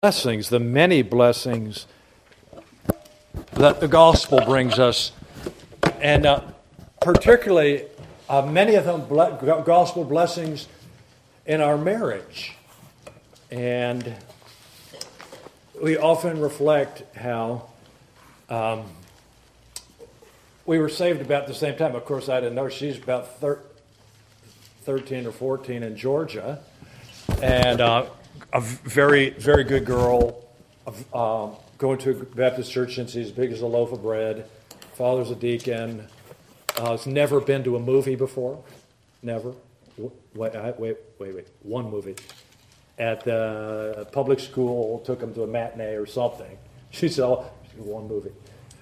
blessings, the many blessings that the gospel brings us, and particularly many of them gospel blessings in our marriage. And we often reflect how we were saved about the same time. Of course, I didn't know she's about 13 or 14 in Georgia, and a very, very good girl, going to a Baptist church since he's as big as a loaf of bread. Father's a deacon. Has never been to a movie before. Never. Wait. One movie. At the public school, took him to a matinee or something. She said, one movie.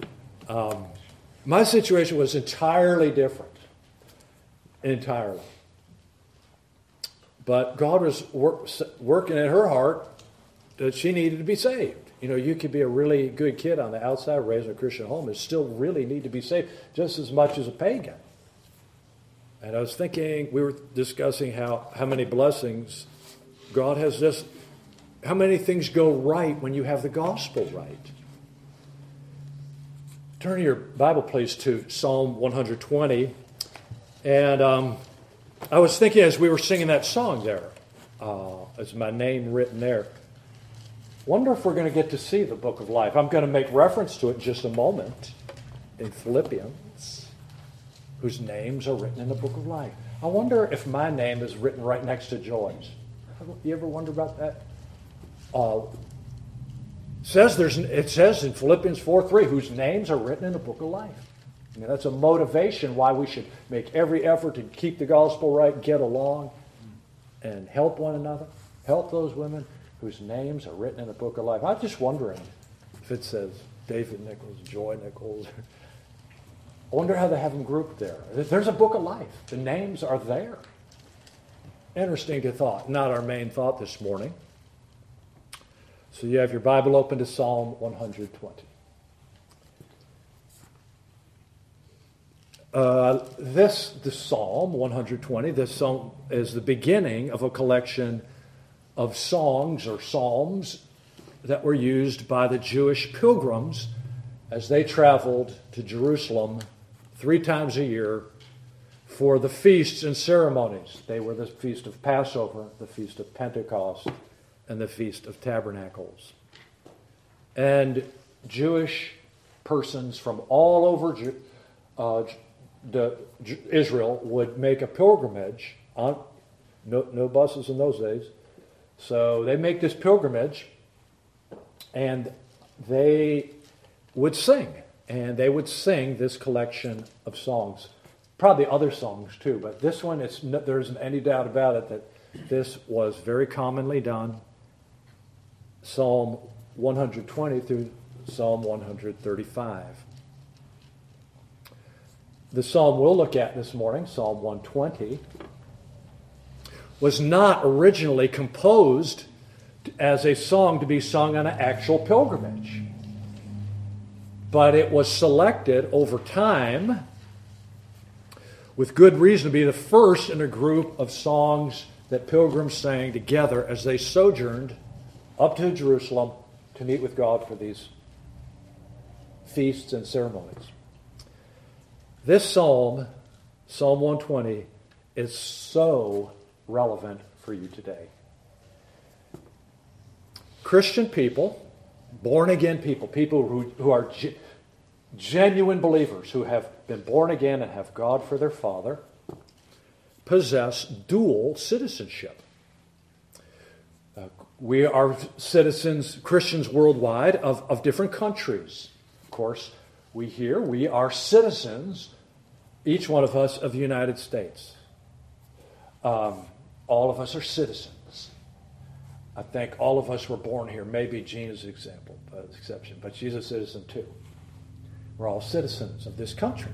My situation was entirely different. Entirely. But God was working in her heart that she needed to be saved. You know, you could be a really good kid on the outside, raised in a Christian home, and still really need to be saved just as much as a pagan. And I was thinking, we were discussing how many blessings God has just, how many things go right when you have the gospel right. Turn your Bible, please, to Psalm 120. And I was thinking as we were singing that song there, as my name written there, wonder if we're going to get to see the book of life. I'm going to make reference to it in just a moment in Philippians, whose names are written in the book of life. I wonder if my name is written right next to Joy's. You ever wonder about that? It says in Philippians 4:3, whose names are written in the book of life. I mean, that's a motivation why we should make every effort to keep the gospel right, get along, and help one another. Help those women whose names are written in the book of life. I'm just wondering if it says David Nichols, Joy Nichols. I wonder how they have them grouped there. There's a book of life. The names are there. Interesting to thought. Not our main thought this morning. So you have your Bible open to Psalm 120. The Psalm 120, this psalm is the beginning of a collection of songs or psalms that were used by the Jewish pilgrims as they traveled to Jerusalem 3 times a year for the feasts and ceremonies. They were the Feast of Passover, the Feast of Pentecost, and the Feast of Tabernacles. And Jewish persons from all over Israel would make a pilgrimage. No buses in those days. So they make this pilgrimage, and they would sing. And they would sing this collection of songs. Probably other songs too, but this one, there isn't any doubt about it that this was very commonly done. Psalm 120 through Psalm 135. The psalm we'll look at this morning, Psalm 120, was not originally composed as a song to be sung on an actual pilgrimage. But it was selected over time with good reason to be the first in a group of songs that pilgrims sang together as they sojourned up to Jerusalem to meet with God for these feasts and ceremonies. This psalm, Psalm 120, is so relevant for you today. Christian people, born-again people who are genuine believers, who have been born again and have God for their Father, possess dual citizenship. We are citizens, Christians worldwide, of different countries. Of course, we are citizens, each one of us, of the United States. All of us are citizens. I think all of us were born here. Maybe Gene is an exception, but she's a citizen too. We're all citizens of this country.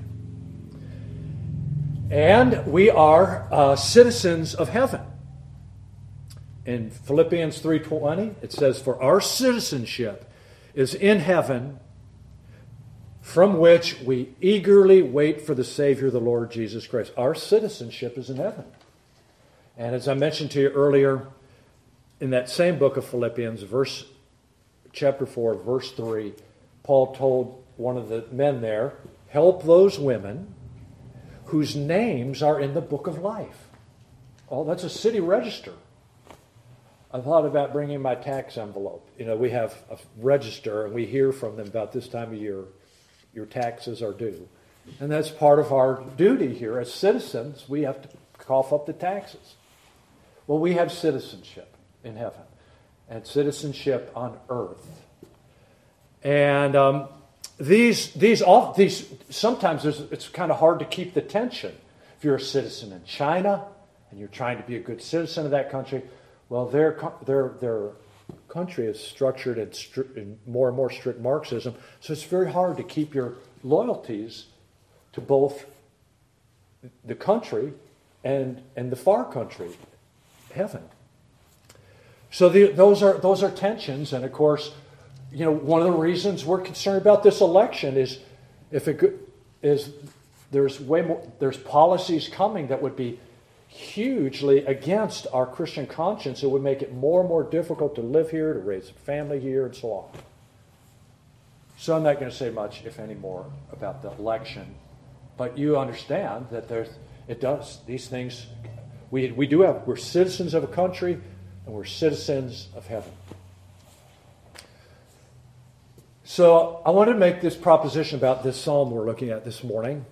And we are citizens of heaven. In Philippians 3:20, it says, "For our citizenship is in heaven, from which we eagerly wait for the Savior, the Lord Jesus Christ." Our citizenship is in heaven. And as I mentioned to you earlier, in that same book of Philippians, verse chapter 4, verse 3, Paul told one of the men there, help those women whose names are in the book of life. Oh, that's a city register. I thought about bringing my tax envelope. We have a register, and we hear from them about this time of year, your taxes are due. And that's part of our duty here as citizens. We have to cough up the taxes. Well, we have citizenship in heaven and citizenship on earth. And these sometimes it's kind of hard to keep the tension. If you're a citizen in China and you're trying to be a good citizen of that country, well, their country is structured in more and more strict Marxism, so it's very hard to keep your loyalties to both the country and the far country, heaven. So those are tensions, and of course, one of the reasons we're concerned about this election is there's policies coming that would be hugely against our Christian conscience. It would make it more and more difficult to live here, to raise a family here, and so on. So I'm not going to say much, if any more, about the election. But you understand that these things, we're citizens of a country, and we're citizens of heaven. So I want to make this proposition about this psalm we're looking at this morning.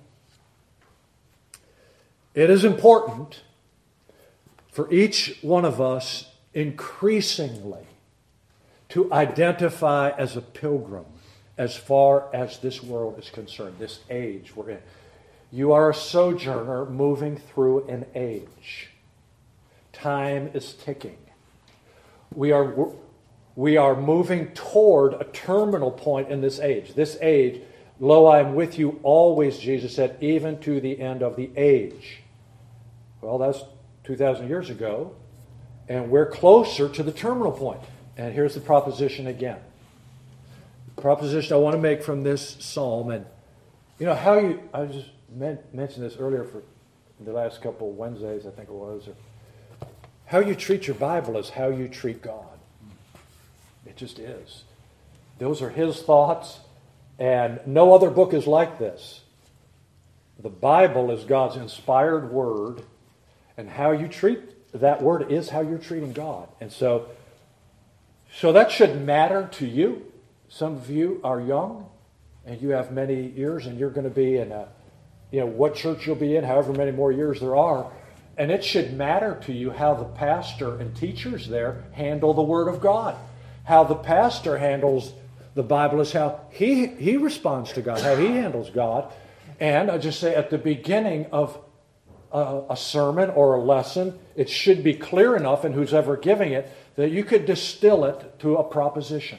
It is important for each one of us increasingly to identify as a pilgrim as far as this world is concerned, this age we're in. You are a sojourner moving through an age. Time is ticking. We are moving toward a terminal point in this age. This age, lo, I am with you always, Jesus said, even to the end of the age. Well, that's 2,000 years ago, and we're closer to the terminal point. And here's the proposition again. The proposition I want to make from this psalm, and I just mentioned this earlier for the last couple of Wednesdays, I think it was. How you treat your Bible is how you treat God. It just is. Those are His thoughts, and no other book is like this. The Bible is God's inspired word, and how you treat that word is how you're treating God. And so that should matter to you. Some of you are young, and you have many years, and you're going to be in what church you'll be in, however many more years there are. And it should matter to you how the pastor and teachers there handle the Word of God. How the pastor handles the Bible is how he responds to God, how he handles God. And I just say at the beginning of a sermon or a lesson, it should be clear enough, and who's ever giving it, that you could distill it to a proposition.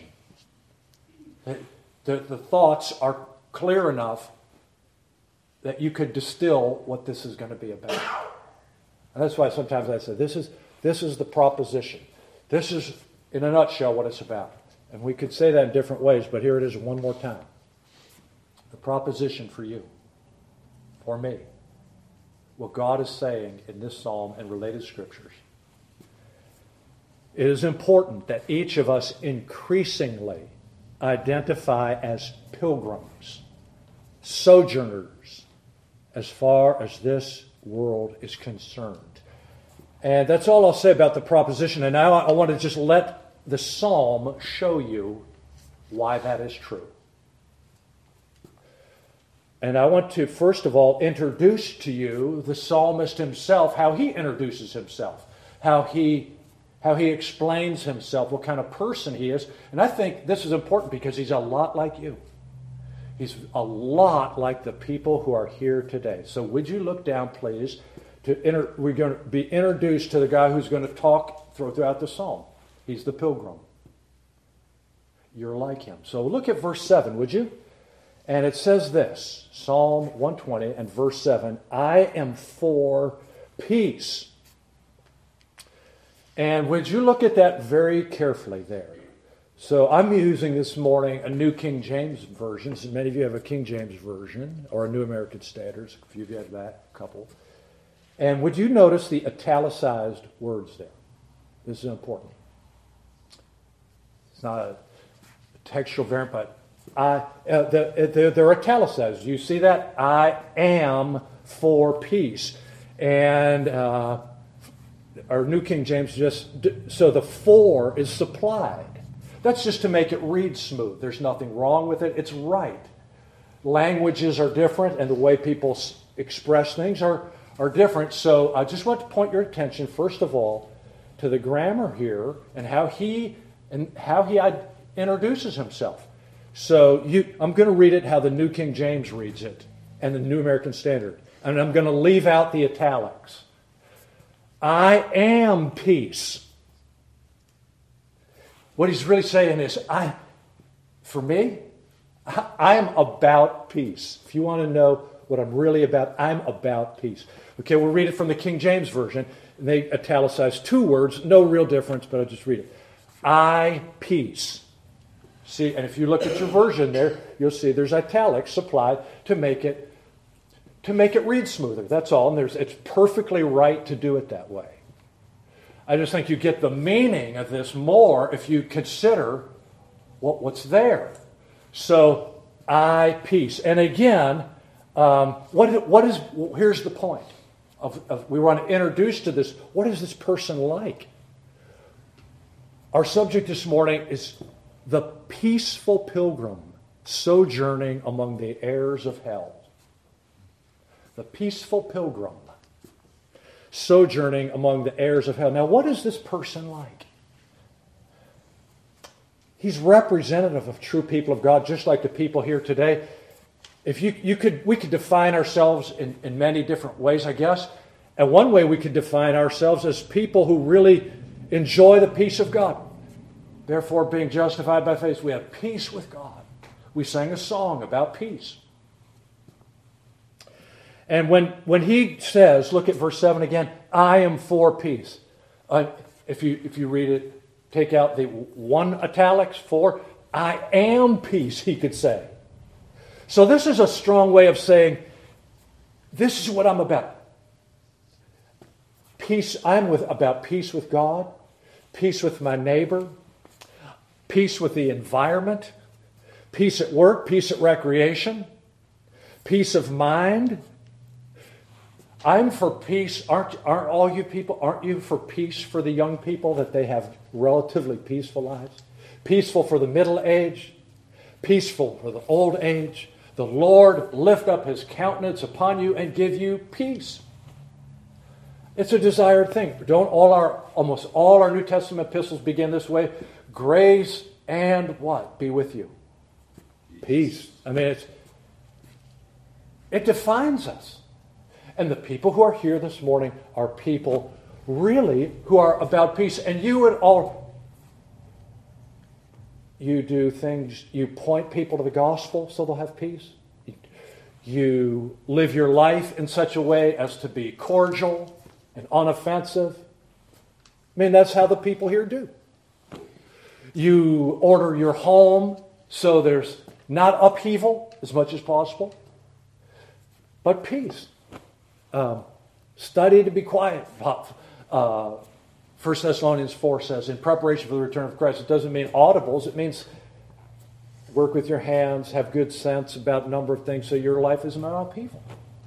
The thoughts are clear enough that you could distill what this is going to be about. And that's why sometimes I say, this is the proposition. This is, in a nutshell, what it's about. And we could say that in different ways, but here it is one more time. The proposition for you, for me, what God is saying in this psalm and related scriptures. It is important that each of us increasingly identify as pilgrims, sojourners, as far as this world is concerned. And that's all I'll say about the proposition. And now I want to just let the psalm show you why that is true. And I want to, first of all, introduce to you the psalmist himself, how he introduces himself, how he explains himself, what kind of person he is. And I think this is important because he's a lot like you. He's a lot like the people who are here today. So would you look down, please? We're going to be introduced to the guy who's going to talk throughout the psalm. He's the pilgrim. You're like him. So look at verse 7, would you? And it says this, Psalm 120 and verse 7, I am for peace. And would you look at that very carefully there? So I'm using this morning a New King James Version. So many of you have a King James Version or a New American Standard. A few of you have that, a couple. And would you notice the italicized words there? This is important. It's not textual variant, but they're italicized. You see that? I am for peace. And our New King James so the for is supplied. That's just to make it read smooth. There's nothing wrong with it. It's right. Languages are different, and the way people express things are different. So I just want to point your attention, first of all, to the grammar here and how he introduces himself. So I'm going to read it how the New King James reads it and the New American Standard. And I'm going to leave out the italics. I am peace. What he's really saying is, for me, I am about peace. If you want to know what I'm really about, I'm about peace. Okay, we'll read it from the King James Version. They italicize 2 words, no real difference, but I'll just read it. I peace. See, and if you look at your version there, you'll see there's italics supplied to make it read smoother. That's all. And it's perfectly right to do it that way. I just think you get the meaning of this more if you consider what's there. So, I peace. And again, here's the point. We want to introduce to this, what is this person like? Our subject this morning is the peaceful pilgrim sojourning among the heirs of hell. The peaceful pilgrim sojourning among the heirs of hell. Now, what is this person like? He's representative of true people of God, just like the people here today. If we could define ourselves in many different ways, I guess. And one way we could define ourselves as people who really enjoy the peace of God. Therefore, being justified by faith, we have peace with God. We sang a song about peace. And when he says, look at verse 7 again, I am for peace. If you read it, take out the one italics, for, I am peace, he could say. So this is a strong way of saying, this is what I'm about. Peace, about peace with God, peace with my neighbor, peace with the environment, peace at work, peace at recreation, peace of mind. I'm for peace. Aren't all you people, aren't you for peace for the young people, that they have relatively peaceful lives? Peaceful for the middle age, peaceful for the old age. The Lord lift up His countenance upon you and give you peace. It's a desired thing. Almost all our New Testament epistles begin this way. Grace and what? Be with you. Peace. I mean, it defines us. And the people who are here this morning are people really who are about peace. And you do things, you point people to the gospel so they'll have peace. You live your life in such a way as to be cordial and unoffensive. I mean, that's how the people here do. You order your home so there's not upheaval as much as possible, but peace. Study to be quiet. 1 Thessalonians 4 says, in preparation for the return of Christ. It doesn't mean audibles. It means work with your hands, have good sense about a number of things so your life isn't on upheaval.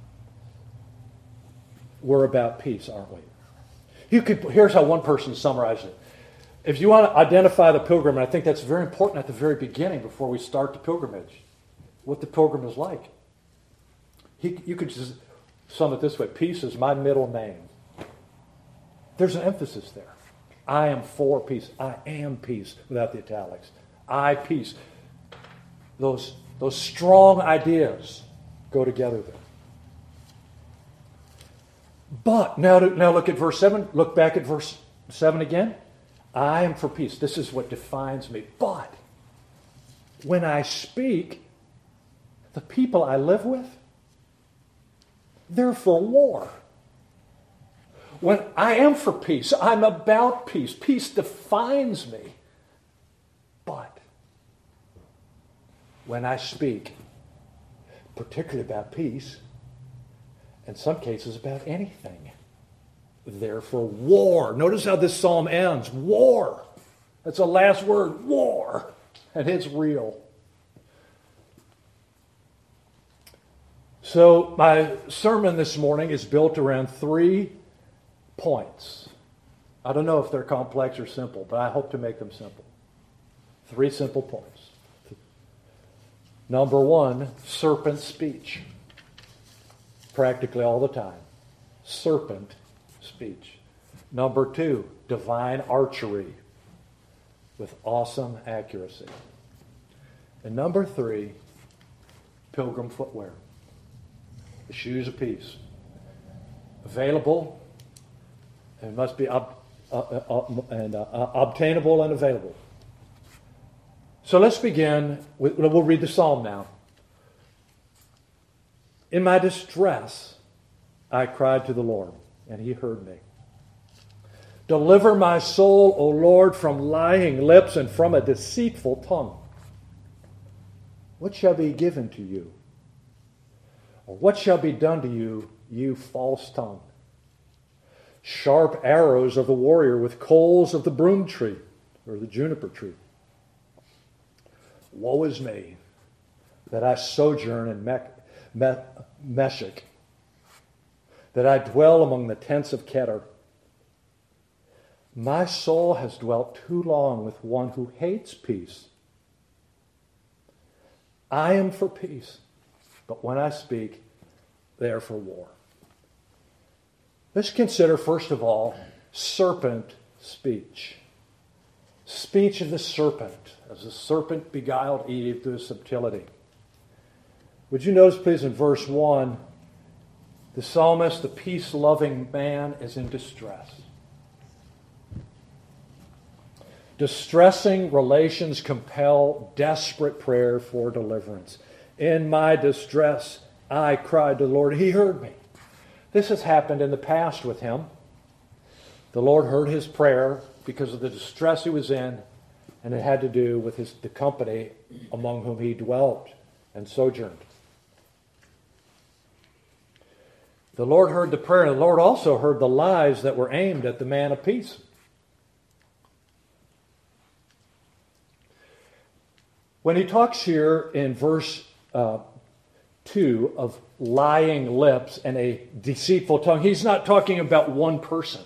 We're about peace, aren't we? Here's how one person summarized it. If you want to identify the pilgrim, and I think that's very important at the very beginning before we start the pilgrimage, what the pilgrim is like. You could just sum it this way. Peace is my middle name. There's an emphasis there. I am for peace. I am peace without the italics. I peace. Those strong ideas go together there. But now look at verse 7. Look back at verse 7 again. I am for peace. This is what defines me. But when I speak, the people I live with, they're for war. When I am for peace, I'm about peace. Peace defines me. But when I speak, particularly about peace, in some cases about anything, they're for war. Notice how this psalm ends. War. That's the last word. War. and it's real. So my sermon this morning is built around 3 points. I don't know if they're complex or simple, but I hope to make them simple. 3 simple points. Number 1, serpent speech. Practically all the time. Serpent speech. Number 2, divine archery with awesome accuracy. And number 3, pilgrim footwear. The shoes of peace. Available and must be obtainable and available. So let's begin we'll read the psalm now. In my distress, I cried to the Lord, and he heard me. Deliver my soul, O Lord, from lying lips and from a deceitful tongue. What shall be given to you? Or what shall be done to you, you false tongue? Sharp arrows of the warrior with coals of the broom tree, or the juniper tree. Woe is me, that I sojourn in Meshech, that I dwell among the tents of Kedar. My soul has dwelt too long with one who hates peace. I am for peace, but when I speak, they are for war. Let's consider, first of all, serpent speech. Speech of the serpent, as the serpent beguiled Eve through subtlety. Would you notice, please, in verse 1, the psalmist, the peace-loving man, is in distress. Distressing relations compel desperate prayer for deliverance. In my distress, I cried to the Lord. He heard me. This has happened in the past with him. The Lord heard his prayer because of the distress he was in, and it had to do with the company among whom he dwelt and sojourned. The Lord heard the prayer, and the Lord also heard the lies that were aimed at the man of peace. When he talks here in verse 2 of lying lips and a deceitful tongue, he's not talking about one person.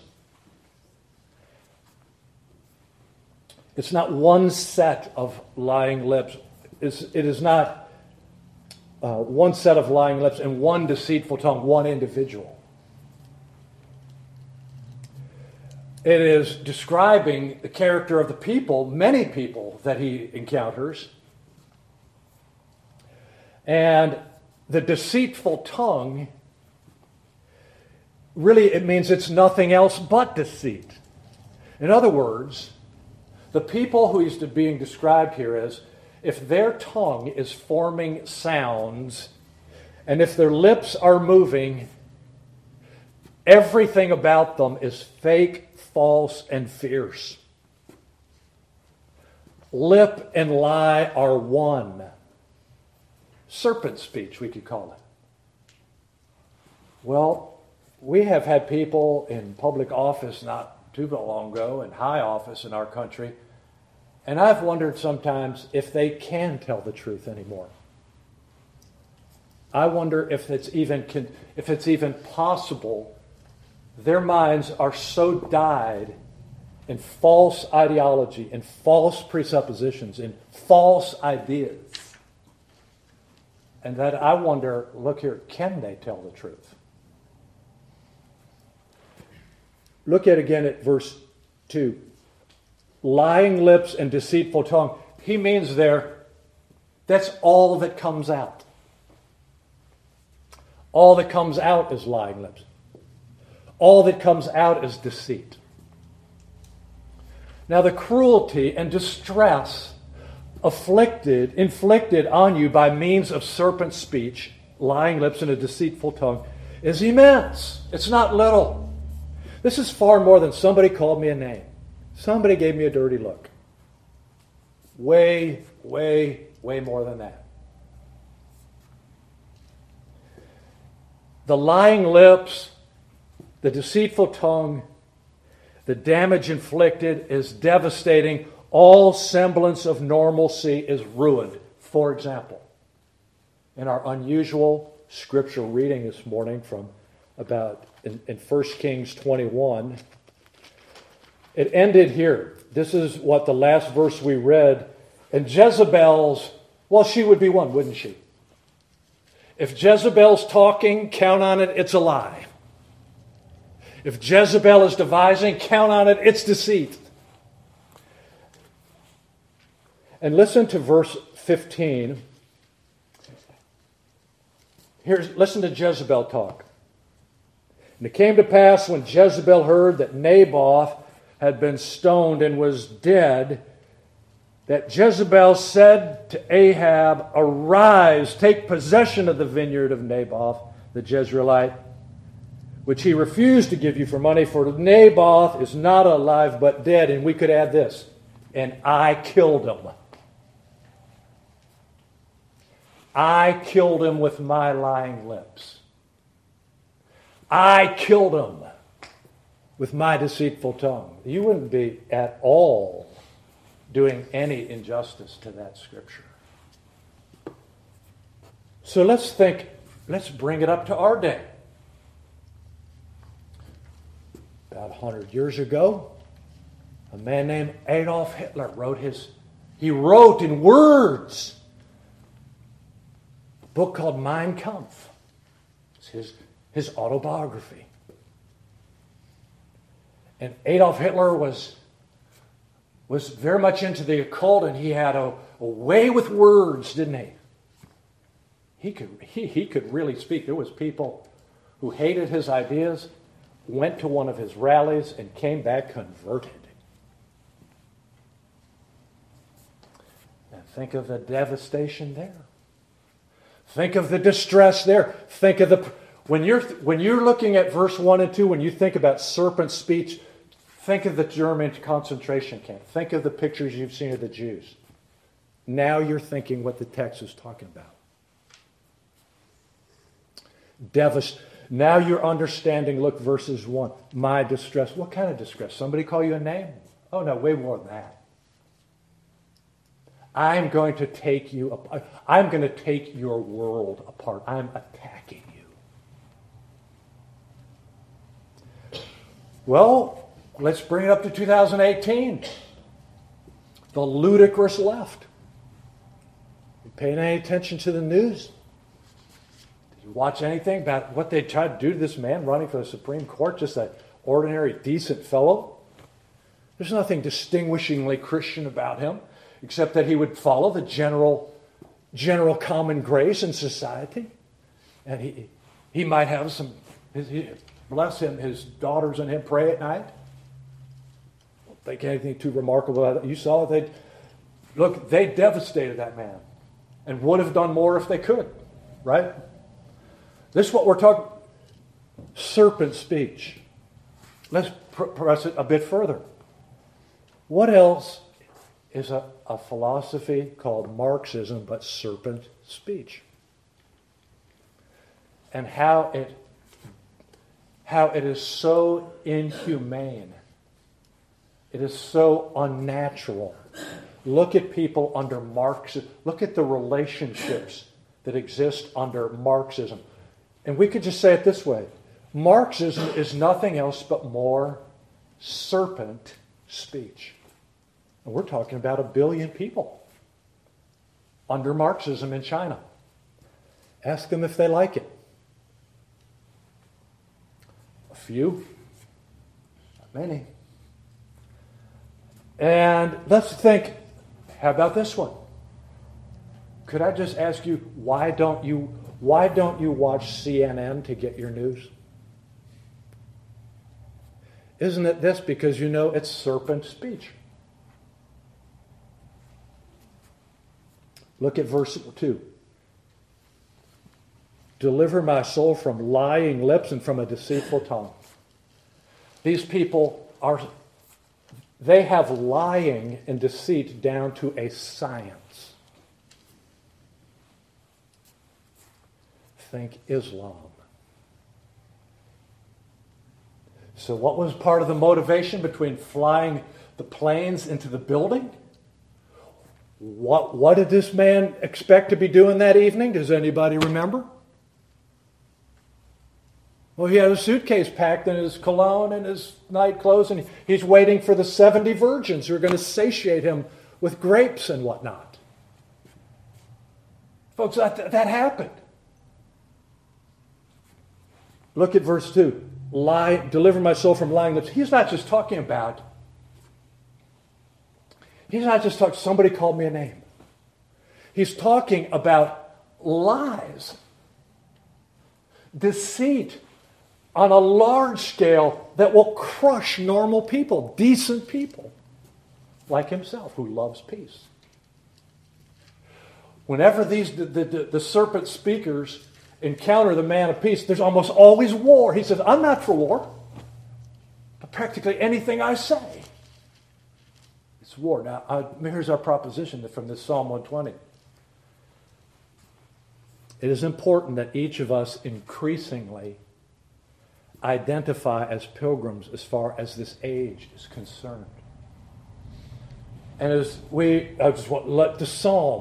It's not one set of lying lips. It is not one set of lying lips and one deceitful tongue, one individual. It is describing the character of the people, many people that he encounters. And the deceitful tongue, really it means it's nothing else but deceit. In other words, the people who is being described here is, if their tongue is forming sounds, and if their lips are moving, everything about them is fake, false, and fierce. Lip and lie are one. Serpent speech, we could call it. Well, we have had people in public office not too long ago, in high office in our country, and I've wondered sometimes if they can tell the truth anymore. I wonder if it's even possible. Their minds are so dyed in false ideology, in false presuppositions, in false ideas. And that I wonder, look here, can they tell the truth? Look again at verse 2. Lying lips and deceitful tongue. He means there, that's all that comes out. All that comes out is lying lips. All that comes out is deceit. Now the cruelty and distress inflicted on you by means of serpent speech, lying lips and a deceitful tongue, is immense. It's not little. This is far more than somebody called me a name. Somebody gave me a dirty look. Way, way, way more than that. The lying lips, the deceitful tongue, the damage inflicted is devastating All semblance of normalcy is ruined. For example, in our unusual scripture reading this morning from about in 1 Kings 21, it ended here. This is what the last verse we read. And Jezebel's, well, she would be one, wouldn't she? If Jezebel's talking, count on it, it's a lie. If Jezebel is devising, count on it, it's deceit. And listen to verse 15. Listen to Jezebel talk. And it came to pass when Jezebel heard that Naboth had been stoned and was dead, that Jezebel said to Ahab, "Arise, take possession of the vineyard of Naboth, the Jezreelite, which he refused to give you for money, for Naboth is not alive but dead." And we could add this, "and I killed him. I killed him with my lying lips. I killed him with my deceitful tongue." You wouldn't be at all doing any injustice to that scripture. So let's bring it up to our day. About 100 years ago, a man named Adolf Hitler wrote in words a book called Mein Kampf. It's his autobiography. And Adolf Hitler was very much into the occult, and he had a way with words, didn't he? He could really speak. There was people who hated his ideas, went to one of his rallies, and came back converted. And think of the devastation there. Think of the distress there. Think of when you're looking at verse 1 and 2, when you think about serpent speech, think of the German concentration camp. Think of the pictures you've seen of the Jews. Now you're thinking what the text is talking about. Now you're understanding, look, verses 1. My distress. What kind of distress? Somebody call you a name? Oh, no, way more than that. I'm going to take you apart. I'm going to take your world apart. I'm attacking you. Well, let's bring it up to 2018. The ludicrous left. You paying any attention to the news? Did you watch anything about what they tried to do to this man running for the Supreme Court? Just an ordinary, decent fellow? There's nothing distinguishingly Christian about him, except that he would follow the general common grace in society. And he might have some, bless him, his daughters and him pray at night. Don't think anything too remarkable about it. You saw they devastated that man and would have done more if they could, right? This is what we're talking, serpent speech. Let's press it a bit further. What else is a philosophy called Marxism, but serpent speech? And how it is so inhumane. It is so unnatural. Look at people under Marxism. Look at the relationships that exist under Marxism. And we could just say it this way. Marxism is nothing else but more serpent speech. And we're talking about 1 billion people under Marxism in China. Ask them if they like it. A few, not many. And let's think, how about this one? Could I just ask you, why don't you watch CNN to get your news? Isn't it this? Because you know it's serpent speech. Look at verse 2. Deliver my soul from lying lips and from a deceitful tongue. These people they have lying and deceit down to a science. Think Islam. So what was part of the motivation between flying the planes into the building? What did this man expect to be doing that evening? Does anybody remember? Well, he had a suitcase packed in his cologne and his night clothes, and he's waiting for the 70 virgins who are going to satiate him with grapes and whatnot. Folks, that happened. Look at verse 2. Deliver my soul from lying lips. He's not just talking, somebody called me a name. He's talking about lies, deceit on a large scale that will crush normal people, decent people, like himself, who loves peace. Whenever the serpent speakers encounter the man of peace, there's almost always war. He says, I'm not for war. But practically anything I say, it's war. Now, here's our proposition from this Psalm 120. It is important that each of us increasingly identify as pilgrims as far as this age is concerned. And let the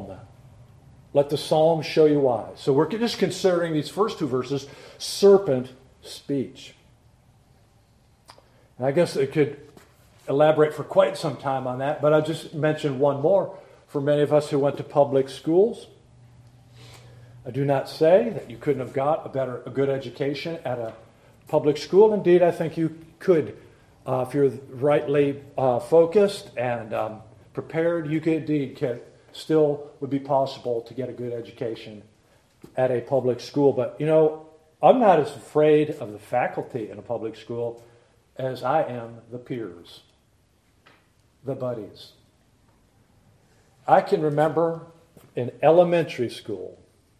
psalm show you why. So we're just considering these first two verses, serpent speech. And I guess I could elaborate for quite some time on that, but I'll just mention one more. For many of us who went to public schools, I do not say that you couldn't have got a good education at a public school. Indeed, I think you could. If you're rightly focused and prepared, you could indeed still would be possible to get a good education at a public school. But, I'm not as afraid of the faculty in a public school as I am the peers, the buddies. I can remember in elementary school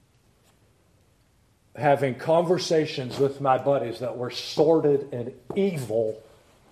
having conversations with my buddies that were sordid and evil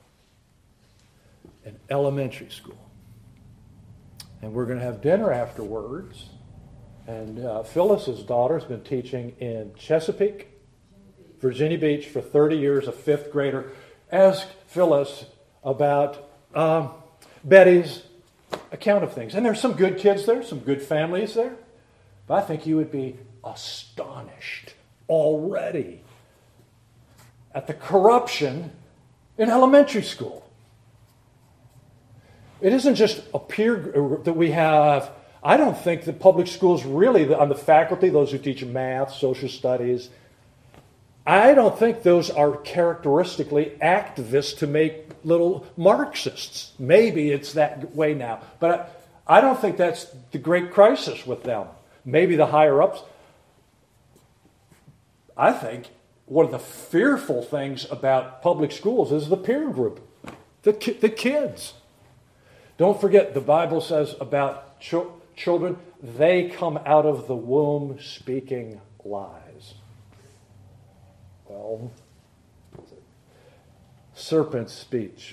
in elementary school. And we're going to have dinner afterwards. And Phyllis's daughter's been teaching in Chesapeake, Virginia Beach for 30 years, a fifth grader. Ask Phyllis about Betty's account of things. And there's some good kids there, some good families there. But I think you would be astonished already at the corruption in elementary school. It isn't just a peer that we have. I don't think that public schools really, on the faculty, those who teach math, social studies, I don't think those are characteristically activists to make little Marxists. Maybe it's that way now. But I don't think that's the great crisis with them. Maybe the higher-ups. I think one of the fearful things about public schools is the peer group, the kids. Don't forget, the Bible says about children, they come out of the womb speaking lies. Well, serpent speech.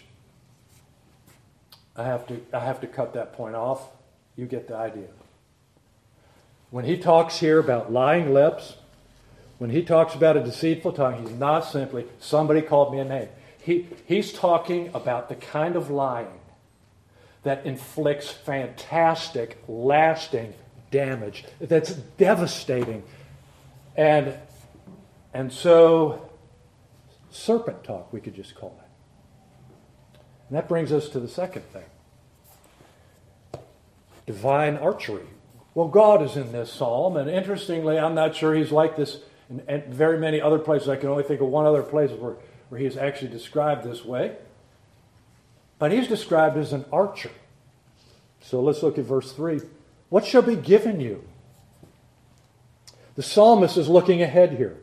I have to cut that point off. You get the idea. When he talks here about lying lips, when he talks about a deceitful tongue, he's not simply, somebody called me a name. He's talking about the kind of lying that inflicts fantastic, lasting damage, that's devastating. And so, serpent talk, we could just call it. And that brings us to the second thing. Divine archery. Well, God is in this psalm, and interestingly, I'm not sure he's like this in very many other places. I can only think of one other place where he is actually described this way. But he's described as an archer. So let's look at verse 3. What shall be given you? The psalmist is looking ahead here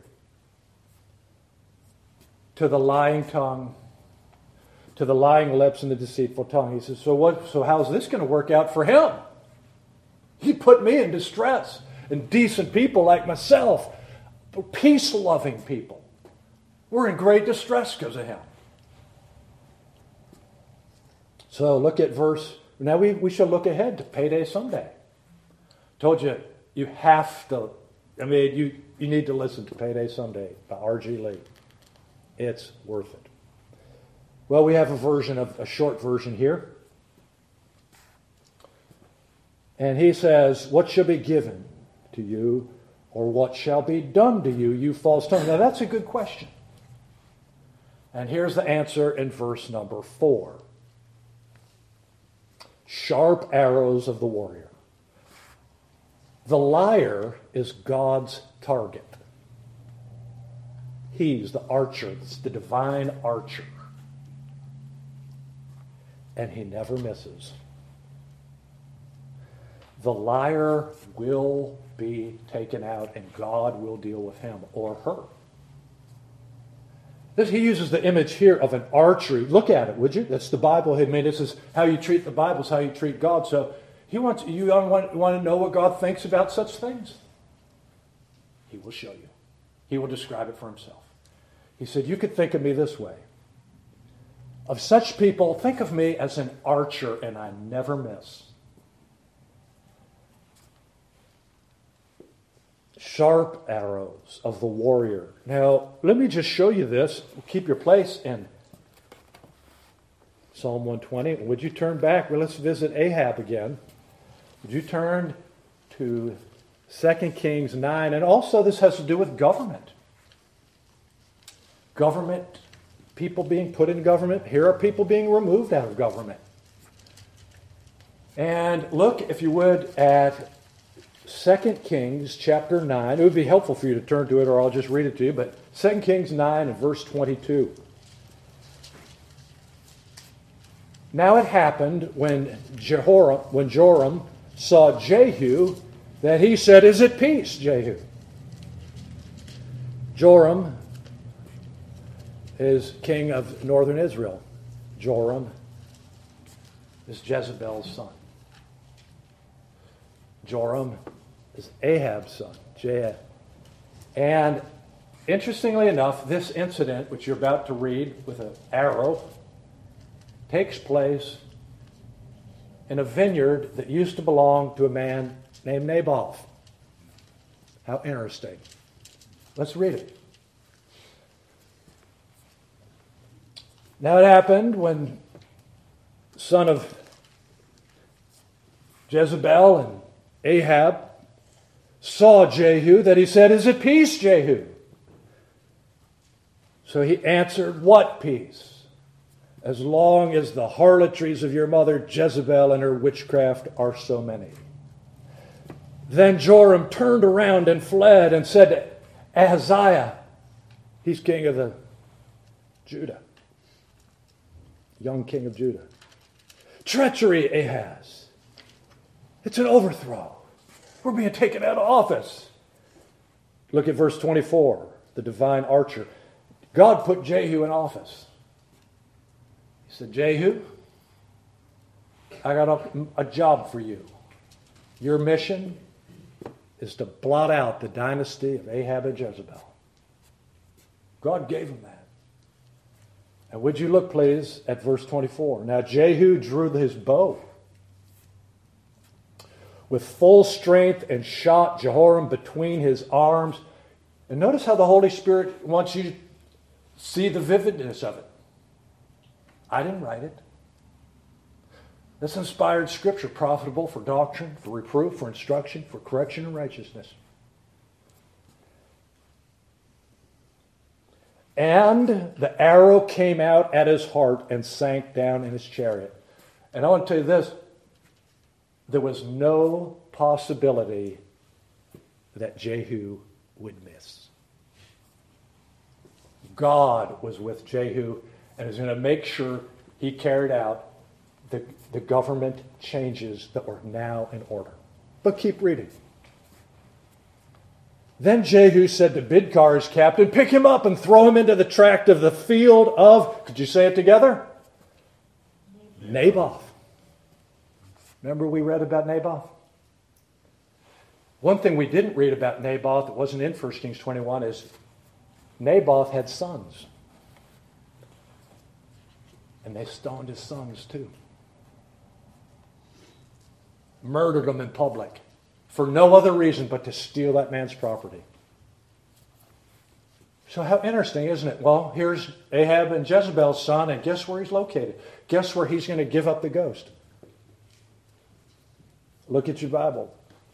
to the lying tongue, to the lying lips and the deceitful tongue. He says, so how's this going to work out for him? He put me in distress. And decent people like myself, peace-loving people, we're in great distress because of him. So look at verse. Now we shall look ahead to payday someday. Told you, you have to. You need to listen to Payday Someday by R.G. Lee. It's worth it. Well, we have a short version here. And he says, what shall be given to you, or what shall be done to you, you false tongue? Now that's a good question. And here's the answer in verse number 4. Sharp arrows of the warrior. The liar is God's target. He's the archer. It's the divine archer. And he never misses. The liar will be taken out and God will deal with him or her. He uses the image here of an archery. Look at it, would you? That's the Bible. I mean, this is how you treat the Bible, is how you treat God. So you want to know what God thinks about such things? He will show you. He will describe it for himself. He said, you could think of me this way. Of such people, think of me as an archer, and I never miss. Sharp arrows of the warrior. Now, let me just show you this. Keep your place in Psalm 120. Would you turn back? Well, let's visit Ahab again. Would you turn to 2 Kings 9? And also this has to do with government. Government, people being put in government. Here are people being removed out of government. And look, if you would, at 2 Kings chapter 9. It would be helpful for you to turn to it, or I'll just read it to you. But 2 Kings 9 and verse 22. Now it happened when Joram saw Jehu that he said, is it peace, Jehu? Joram is king of northern Israel. Joram is Jezebel's son. Joram is Ahab's son, Jehu. And interestingly enough, this incident, which you're about to read with an arrow, takes place in a vineyard that used to belong to a man named Naboth. How interesting. Let's read it. Now it happened when son of Jezebel and Ahab saw Jehu that he said, is it peace, Jehu? So he answered, what peace? As long as the harlotries of your mother Jezebel and her witchcraft are so many. Then Joram turned around and fled and said to Ahaziah, he's king of Judah, young king of Judah, treachery, Ahaz. It's an overthrow. We're being taken out of office. Look at verse 24, the divine archer. God put Jehu in office. He said, Jehu, I got a job for you. Your mission is to blot out the dynasty of Ahab and Jezebel. God gave him that. And would you look, please, at verse 24. Now Jehu drew his bow with full strength and shot Jehoram between his arms. And notice how the Holy Spirit wants you to see the vividness of it. I didn't write it. This inspired scripture, profitable for doctrine, for reproof, for instruction, for correction and righteousness. And the arrow came out at his heart and sank down in his chariot. And I want to tell you this. There was no possibility that Jehu would miss. God was with Jehu and is going to make sure he carried out the government changes that were now in order. But keep reading. Then Jehu said to Bidkar, his captain, pick him up and throw him into the tract of the field of, could you say it together? Naboth. Remember we read about Naboth? One thing we didn't read about Naboth that wasn't in 1 Kings 21 is Naboth had sons. And they stoned his sons too. Murdered them in public for no other reason but to steal that man's property. So how interesting, isn't it? Well, here's Ahab and Jezebel's son, and guess where he's located? Guess where he's going to give up the ghost? Look at your Bible.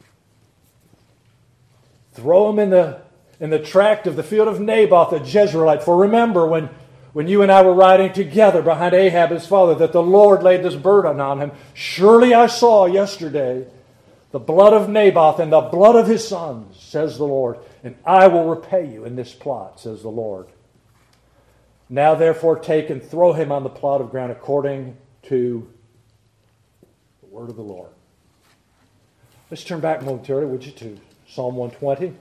Throw him in the tract of the field of Naboth the Jezreelite. For remember when you and I were riding together behind Ahab his father, that the Lord laid this burden on him. Surely I saw yesterday the blood of Naboth and the blood of his sons, says the Lord, and I will repay you in this plot, says the Lord. Now therefore take and throw him on the plot of ground according to the word of the Lord. Let's turn back momentarily, would you, to Psalm 120.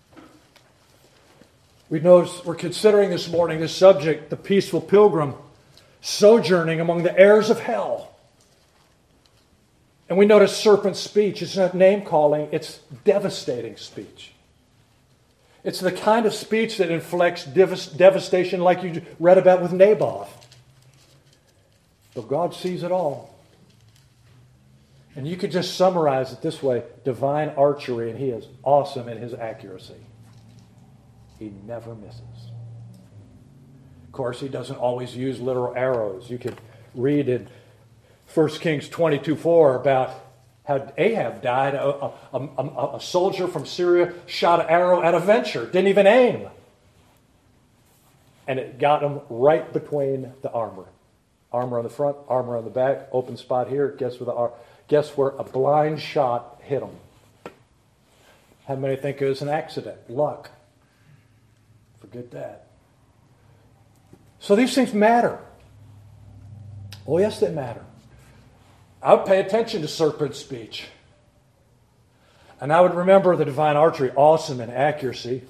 We're considering this morning this subject, the peaceful pilgrim sojourning among the heirs of hell. And we notice serpent speech. It's not name-calling, it's devastating speech. It's the kind of speech that inflicts devastation like you read about with Naboth. But God sees it all. And you could just summarize it this way: divine archery, and He is awesome in His accuracy. He never misses. Of course, He doesn't always use literal arrows. You could read in 1 Kings 22:4 about how Ahab died. A soldier from Syria shot an arrow at a venture, didn't even aim. And it got him right between the armor. Armor on the front, armor on the back, open spot here. Guess where a blind shot hit him? How many think it was an accident? Luck. Forget that. So these things matter. Oh, yes, they matter. I would pay attention to serpent speech. And I would remember the divine archery, awesome in accuracy.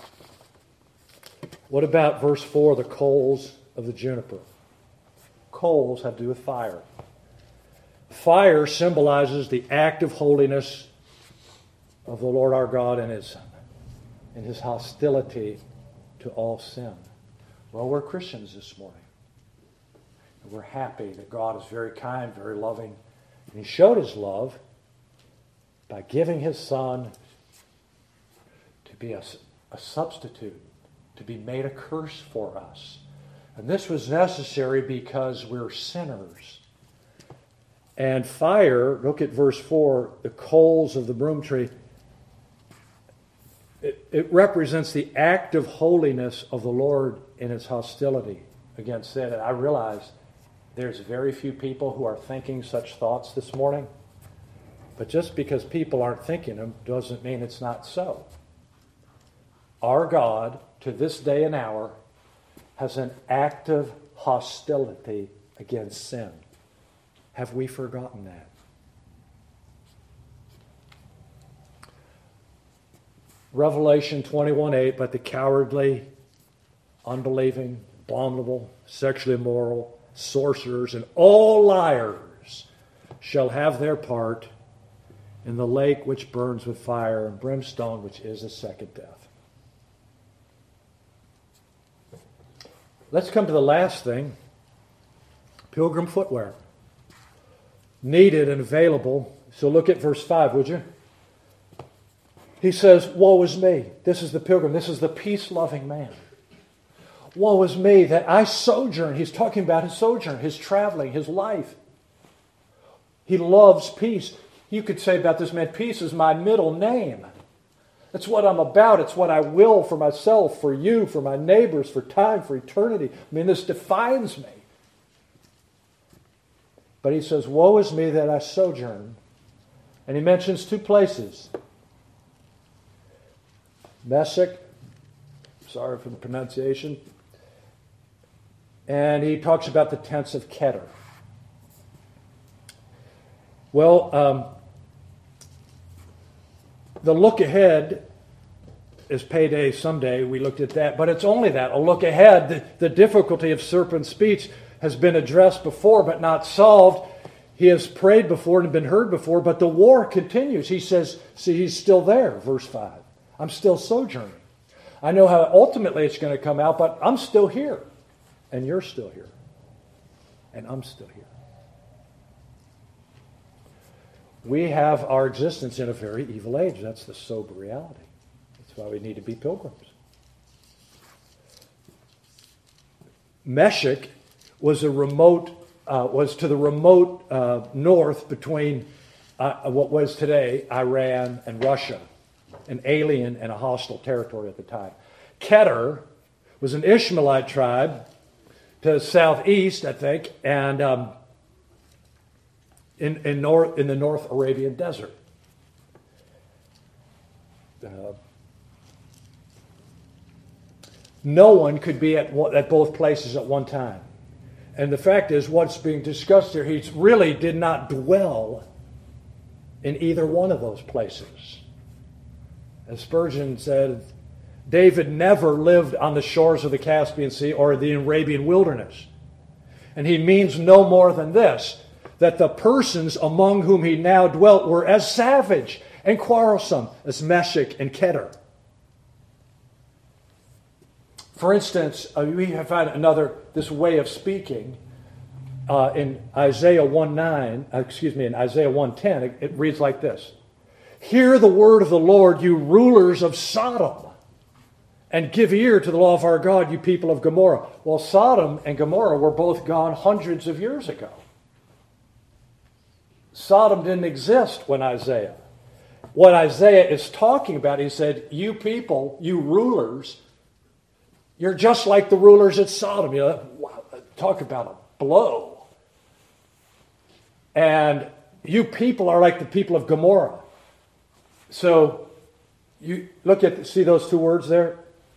What about verse 4, the coals of the juniper? Coals have to do with fire. Fire symbolizes the active holiness of the Lord our God and His hostility to all sin. Well, we're Christians this morning. And we're happy that God is very kind, very loving. And He showed His love by giving His Son to be a substitute, to be made a curse for us. And this was necessary because we're sinners. And fire, look at verse 4, the coals of the broom tree, it represents the active holiness of the Lord in His hostility against sin. And I realize there's very few people who are thinking such thoughts this morning. But just because people aren't thinking them doesn't mean it's not so. Our God, to this day and hour, has an active hostility against sin. Have we forgotten that? Revelation 21:8, but the cowardly, unbelieving, abominable, sexually immoral, sorcerers, and all liars shall have their part in the lake which burns with fire and brimstone, which is a second death. Let's come to the last thing. Pilgrim footwear. Needed and available. So look at verse 5, would you? He says, woe is me. This is the pilgrim. This is the peace-loving man. Woe is me that I sojourn. He's talking about his sojourn, his traveling, his life. He loves peace. You could say about this man, peace is my middle name. It's what I'm about. It's what I will for myself, for you, for my neighbors, for time, for eternity. I mean, this defines me. But he says, woe is me that I sojourn. And he mentions two places. Meshech, sorry for the pronunciation. And he talks about the tents of Kedar. Well, the look ahead is payday someday. We looked at that. But it's only that, a look ahead. The difficulty of serpent speech has been addressed before but not solved. He has prayed before and been heard before, but the war continues. He says, see, he's still there, verse 5. I'm still sojourning. I know how ultimately it's going to come out, but I'm still here. And you're still here. And I'm still here. We have our existence in a very evil age. That's the sober reality. That's why we need to be pilgrims. Meshech was to the remote north between what was today Iran and Russia, an alien and a hostile territory at the time. Kedar was an Ishmaelite tribe to the southeast, I think, and in the North Arabian Desert. No one could be at both places at one time. And the fact is, what's being discussed here, he really did not dwell in either one of those places. As Spurgeon said, David never lived on the shores of the Caspian Sea or the Arabian wilderness. And he means no more than this, that the persons among whom he now dwelt were as savage and quarrelsome as Meshech and Kedar. For instance, we have found this way of speaking in Isaiah 1:9. In Isaiah 1:10. It reads like this: "Hear the word of the Lord, you rulers of Sodom, and give ear to the law of our God, you people of Gomorrah." Well, Sodom and Gomorrah were both gone hundreds of years ago. Sodom didn't exist when Isaiah. What Isaiah is talking about, he said, you people, you rulers, you're just like the rulers at Sodom. Wow, talk about a blow. And you people are like the people of Gomorrah. So you see those two words there?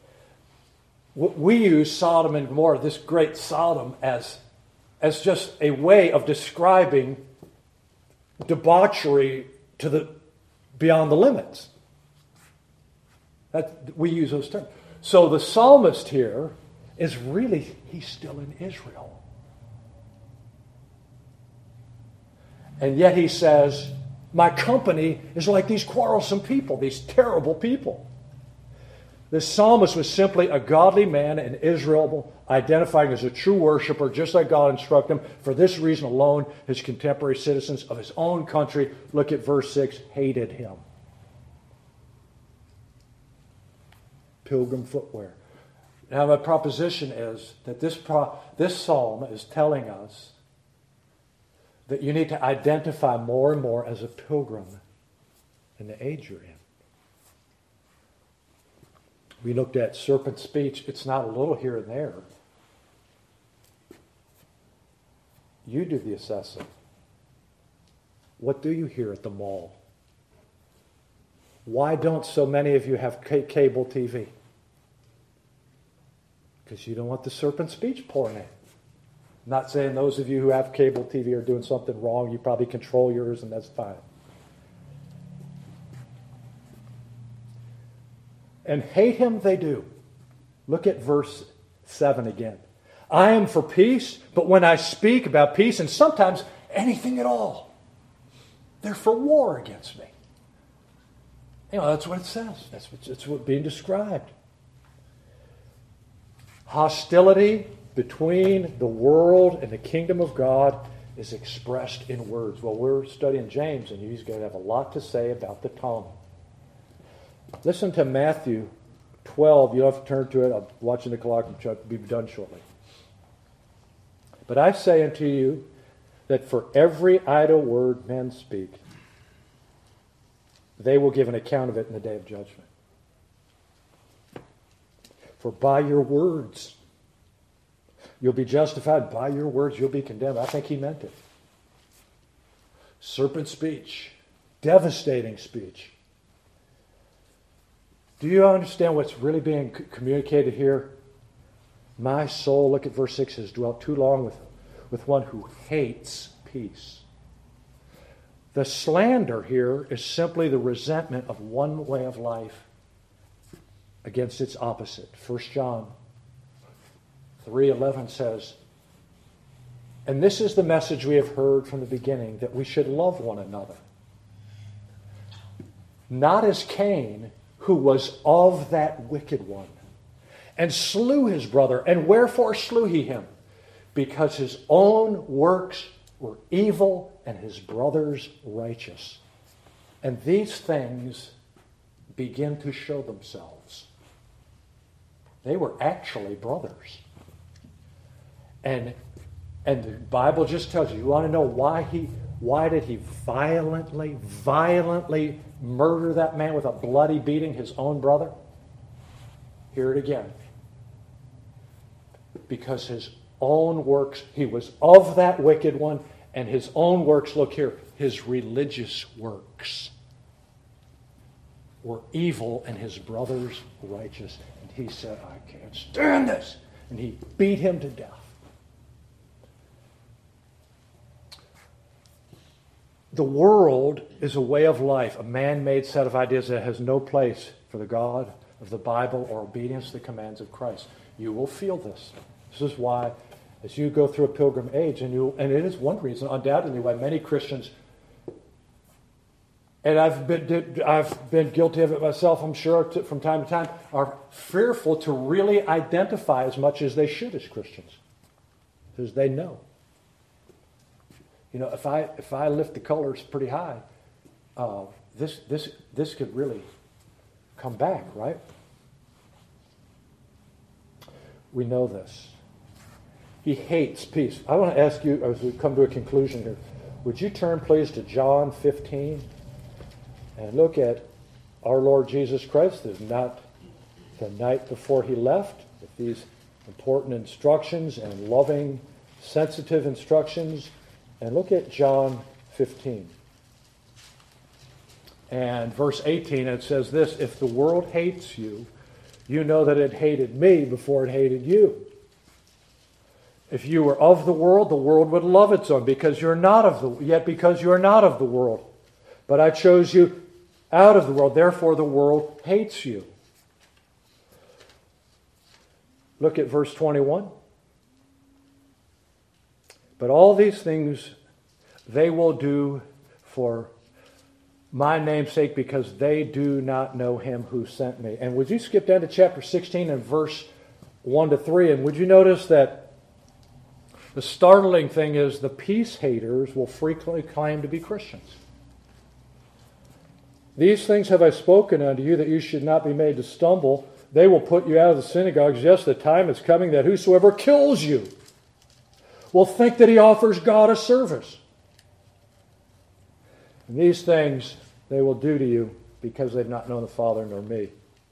We use Sodom and Gomorrah, this great Sodom, as just a way of describing debauchery beyond the limits. We use those terms. So the psalmist here is really, he's still in Israel. And yet he says, my company is like these quarrelsome people, these terrible people. This psalmist was simply a godly man in Israel, identifying as a true worshiper, just like God instructed him. For this reason alone, his contemporary citizens of his own country, look at verse 6, hated him. Pilgrim footwear. Now, my proposition is that this psalm is telling us that you need to identify more and more as a pilgrim in the age you're in. We looked at serpent speech. It's not a little here and there. You do the assessing. What do you hear at the mall? Why don't so many of you have cable TV? Because you don't want the serpent speech pouring in. I'm not saying those of you who have cable TV are doing something wrong. You probably control yours, and that's fine. And hate him they do. Look at verse 7 again. I am for peace, but when I speak about peace, and sometimes anything at all, they're for war against me. That's what it says. That's what's being described. Hostility between the world and the kingdom of God is expressed in words. Well, we're studying James, and he's going to have a lot to say about the tongue. Listen to Matthew 12. You don't have to turn to it. I'm watching the clock. I'll be done shortly. But I say unto you that for every idle word men speak, they will give an account of it in the day of judgment. For by your words you'll be justified. By your words you'll be condemned. I think he meant it. Serpent speech. Devastating speech. Do you understand what's really being communicated here? My soul, look at verse 6, has dwelt too long with one who hates peace. The slander here is simply the resentment of one way of life against its opposite. 1 John 3:11 says, and this is the message we have heard from the beginning, that we should love one another. Not as Cain, who was of that wicked one, and slew his brother. And wherefore slew he him? Because his own works were evil and his brother's righteous. And these things begin to show themselves. They were actually brothers. And the Bible just tells you, you want to know why Why did he violently murder that man with a bloody beating, his own brother? Hear it again. Because his own works, he was of that wicked one, and his own works, look here, his religious works were evil and his brother's righteous. And he said, I can't stand this. And he beat him to death. The world is a way of life, a man-made set of ideas that has no place for the God of the Bible or obedience to the commands of Christ. You will feel this. This is why, as you go through a pilgrim age, and it is one reason, undoubtedly, why many Christians, and I've been guilty of it myself, I'm sure, from time to time, are fearful to really identify as much as they should as Christians, because they know. You know, if I lift the colors pretty high, this could really come back, right? We know this. He hates peace. I want to ask you, as we come to a conclusion here, would you turn, please, to John 15 and look at our Lord Jesus Christ, not the night before he left, with these important instructions and loving, sensitive instructions. And look at John 15. And verse 18, it says this, if the world hates you, you know that it hated me before it hated you. If you were of the world would love its own, because you're not of the world. But I chose you out of the world, therefore the world hates you. Look at verse 21. But all these things they will do for my name's sake, because they do not know him who sent me. And would you skip down to chapter 16 and verse 1 to 3, and would you notice that the startling thing is the peace haters will frequently claim to be Christians. These things have I spoken unto you, that you should not be made to stumble. They will put you out of the synagogues. Yes, the time is coming that whosoever kills you will think that he offers God a service. And these things they will do to you because they've not known the Father nor me.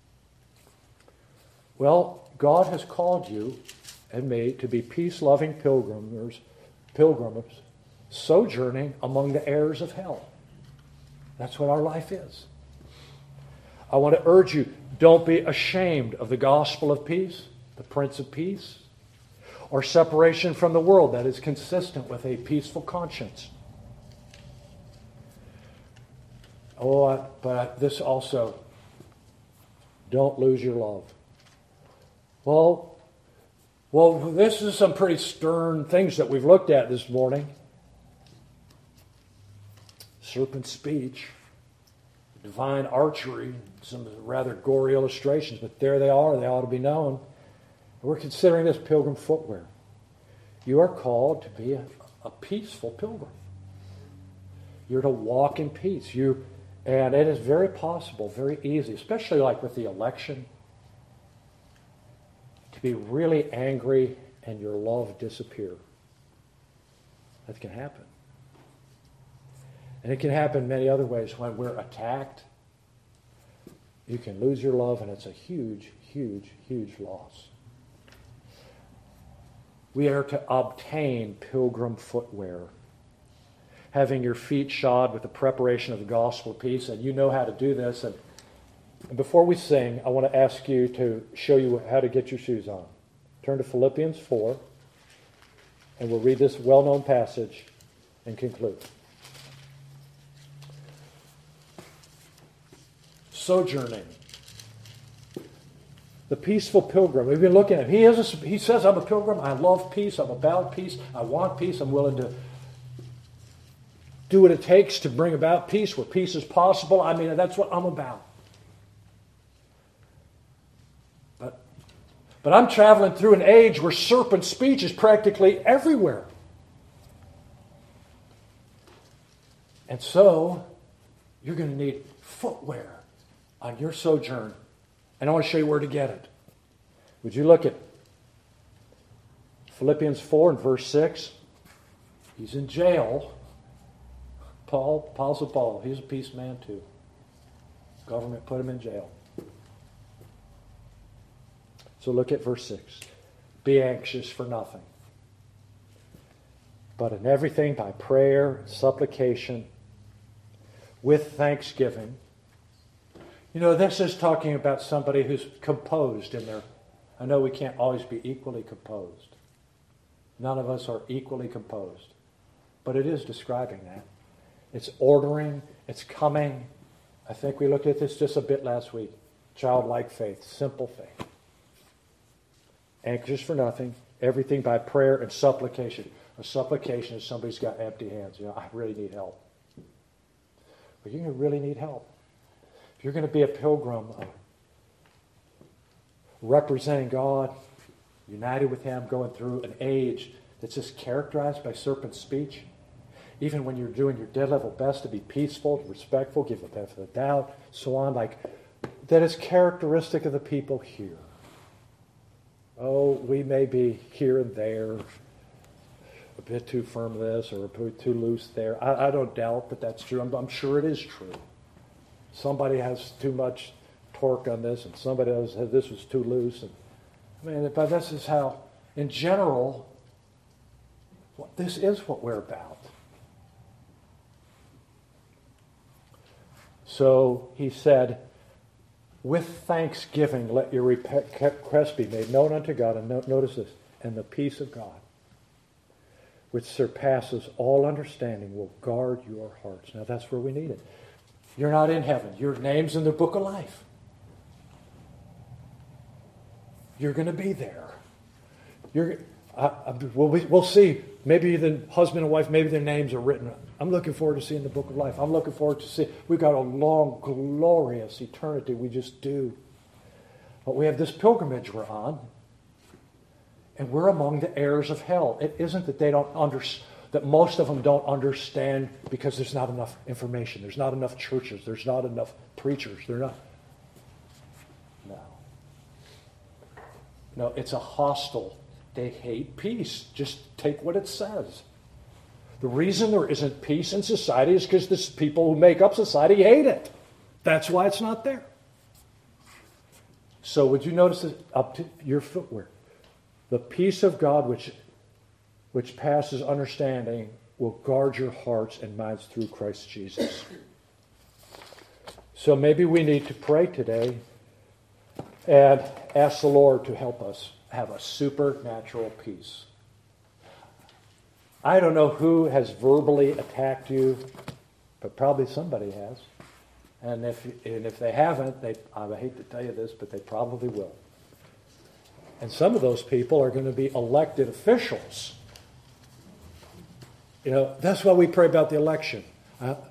Well, God has called you and me to be peace-loving pilgrims, sojourning among the heirs of hell. That's what our life is. I want to urge you, don't be ashamed of the gospel of peace, the Prince of Peace, or separation from the world that is consistent with a peaceful conscience. But this also, don't lose your love. Well, this is some pretty stern things that we've looked at this morning. Serpent speech, divine archery, some rather gory illustrations, but there they are. They ought to be known. We're considering this pilgrim footwear. You are called to be a peaceful pilgrim. You're to walk in peace. And it is very possible, very easy, especially like with the election, to be really angry and your love disappear. That can happen. And it can happen many other ways. When we're attacked, you can lose your love, and it's a huge, huge, huge loss. We are to obtain pilgrim footwear, having your feet shod with the preparation of the gospel of peace, and you know how to do this. And before we sing, I want to ask you to show you how to get your shoes on. Turn to Philippians 4, and we'll read this well-known passage and conclude. Sojourning. The peaceful pilgrim. We've been looking at him. He says, I'm a pilgrim. I love peace. I'm about peace. I want peace. I'm willing to do what it takes to bring about peace where peace is possible. I mean, that's what I'm about. But I'm traveling through an age where serpent speech is practically everywhere. And so, you're going to need footwear on your sojourn. And I want to show you where to get it. Would you look at Philippians 4 and verse 6? He's in jail. Apostle Paul, he's a peace man too. Government put him in jail. So look at verse 6. Be anxious for nothing, but in everything by prayer and supplication with thanksgiving. You know, this is talking about somebody who's composed in their... I know we can't always be equally composed. None of us are equally composed. But it is describing that. It's ordering, it's coming. I think we looked at this just a bit last week. Childlike faith, simple faith. Anxious for nothing, everything by prayer and supplication. A supplication is somebody's got empty hands. You know, I really need help. But you're going to really need help. If you're going to be a pilgrim representing God, united with Him, going through an age that's just characterized by serpent speech, even when you're doing your dead level best to be peaceful, respectful, give the benefit of the doubt, so on, like that is characteristic of the people here. Oh, we may be here and there, a bit too firm this or a bit too loose there. I don't doubt that that's true. I'm sure it is true. Somebody has too much torque on this, and somebody else said this was too loose. And I mean, but this is how, in general, this is what we're about. So he said, with thanksgiving, let your requests be made known unto God. And notice this, and the peace of God, which surpasses all understanding, will guard your hearts. Now that's where we need it. You're not in heaven. Your name's in the book of life. You're going to be there. We'll see. Maybe the husband and wife, maybe their names are written. I'm looking forward to seeing the book of life. I'm looking forward to see. We've got a long, glorious eternity. We just do. But we have this pilgrimage we're on, and we're among the heirs of hell. It isn't that they don't that most of them don't understand because there's not enough information. There's not enough churches. There's not enough preachers. They're not. No, it's a hostile. They hate peace. Just take what it says. The reason there isn't peace in society is because the people who make up society hate it. That's why it's not there. So would you notice that up to your footwear? The peace of God which passes understanding will guard your hearts and minds through Christ Jesus. So maybe we need to pray today and ask the Lord to help us have a supernatural peace. I don't know who has verbally attacked you, but probably somebody has. And if they haven't, I hate to tell you this, but they probably will. And some of those people are going to be elected officials. You know, that's why we pray about the election. But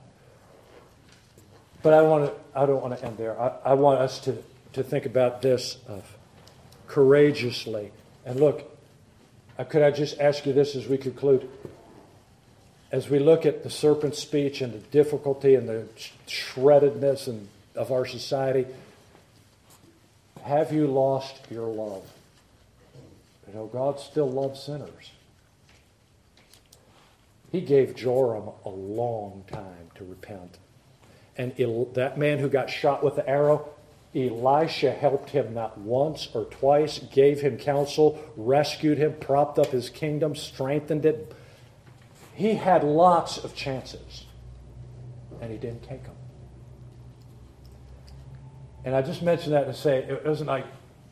I don't want to end there. I want us to think about this courageously. And look, could I just ask you this as we conclude? As we look at the serpent's speech and the difficulty and the shreddedness of our society, have you lost your love? You know, God still loves sinners. He gave Joram a long time to repent. And that man who got shot with the arrow, Elisha helped him not once or twice, gave him counsel, rescued him, propped up his kingdom, strengthened it. He had lots of chances, and he didn't take them. And I just mentioned that to say it wasn't like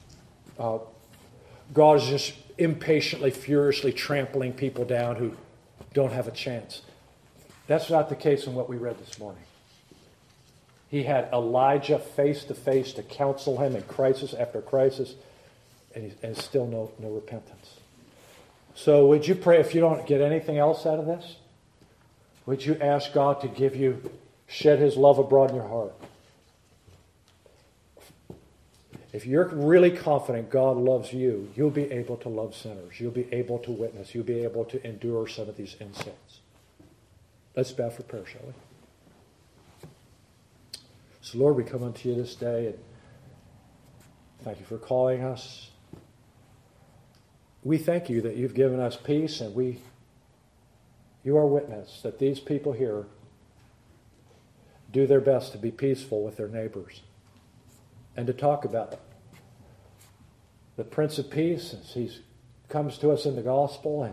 God is just impatiently, furiously trampling people down who don't have a chance. That's not the case in what we read this morning. He had Elijah face to face to counsel him in crisis after crisis, and still no repentance. So would you pray, if you don't get anything else out of this, would you ask God to shed His love abroad in your heart? If you're really confident God loves you, you'll be able to love sinners. You'll be able to witness. You'll be able to endure some of these insults. Let's bow for prayer, shall we? So, Lord, we come unto you this day, and thank you for calling us. We thank you that you've given us peace, and you are witness that these people here do their best to be peaceful with their neighbors and to talk about it. The Prince of Peace, as he comes to us in the gospel,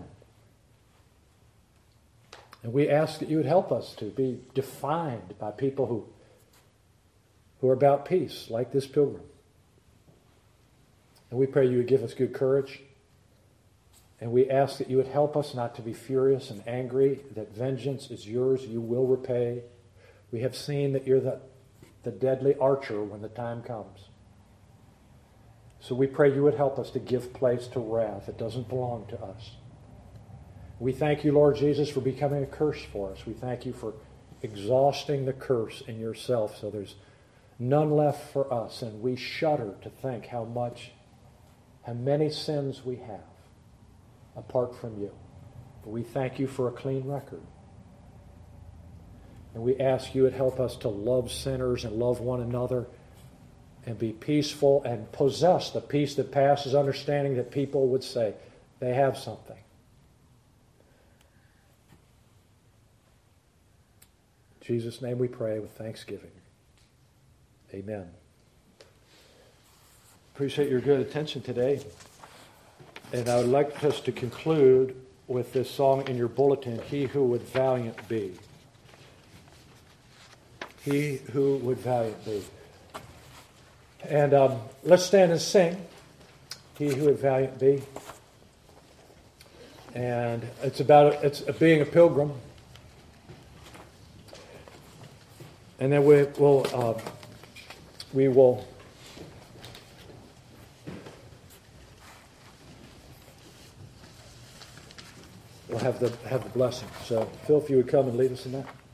and we ask that you would help us to be defined by people who are about peace, like this pilgrim. And we pray you would give us good courage. And we ask that you would help us not to be furious and angry, that vengeance is yours, you will repay. We have seen that you're the deadly archer when the time comes. So we pray you would help us to give place to wrath that doesn't belong to us. We thank you, Lord Jesus, for becoming a curse for us. We thank you for exhausting the curse in yourself so there's none left for us. And we shudder to think how many sins we have apart from you. But we thank you for a clean record. And we ask you would help us to love sinners and love one another and be peaceful and possess the peace that passes understanding, that people would say they have something. In Jesus' name we pray with thanksgiving. Amen. Appreciate your good attention today. And I would like us to conclude with this song in your bulletin, He Who Would Valiant Be. He Who Would Valiant Be. And let's stand and sing, He Who Would Valiant Be. And it's being a pilgrim. And then we will we'll have the blessing. So, Phil, if you would come and lead us in that.